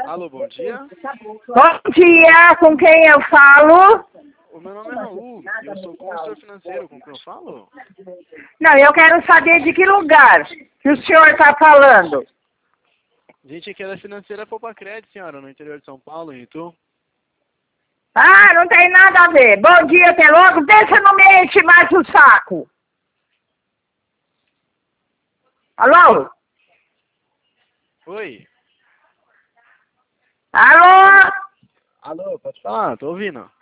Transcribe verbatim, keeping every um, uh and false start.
Alô, bom dia. Bom dia, com quem eu falo? O meu nome é Raul, eu sou consultor financeiro, com quem eu falo? Não, eu quero saber de que lugar que o senhor está falando. A gente aqui é da financeira Poupa Crédito, senhora, no interior de São Paulo, em Itu. Ah, não tem nada a ver. Bom dia, até logo. Deixa não me enche mais o saco. Alô? Oi. Alô? Alô, pode falar, tô ouvindo.